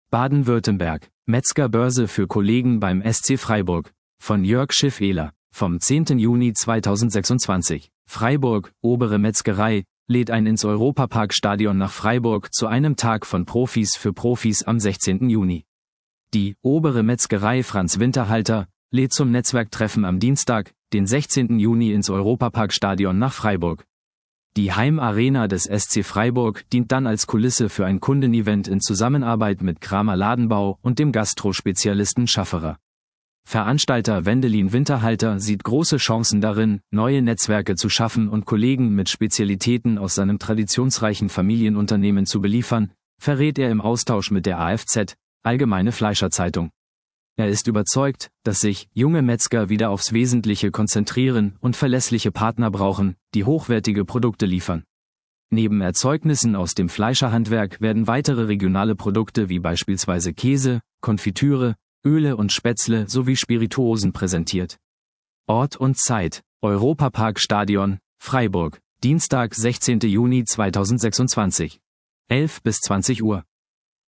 Baden-Württemberg, Metzgerbörse für Kollegen beim SC Freiburg, von Jörg Schiff-Ehler, vom 10. Juni 2026. Freiburg, Obere Metzgerei, lädt ein ins Europapark-Stadion nach Freiburg zu einem Tag von Profis für Profis am 16. Juni. Die Obere Metzgerei Franz Winterhalter lädt zum Netzwerktreffen am Dienstag, den 16. Juni ins Europapark-Stadion nach Freiburg. Die Heimarena des SC Freiburg dient dann als Kulisse für ein Kundenevent in Zusammenarbeit mit Kramer Ladenbau und dem Gastro-Spezialisten Schafferer. Veranstalter Wendelin Winterhalter sieht große Chancen darin, neue Netzwerke zu schaffen und Kollegen mit Spezialitäten aus seinem traditionsreichen Familienunternehmen zu beliefern, verrät er im Austausch mit der AFZ, Allgemeine Fleischerzeitung. Er ist überzeugt, dass sich junge Metzger wieder aufs Wesentliche konzentrieren und verlässliche Partner brauchen, die hochwertige Produkte liefern. Neben Erzeugnissen aus dem Fleischerhandwerk werden weitere regionale Produkte wie beispielsweise Käse, Konfitüre, Öle und Spätzle sowie Spirituosen präsentiert. Ort und Zeit: Europapark-Stadion, Freiburg, Dienstag, 16. Juni 2026. 11 bis 20 Uhr.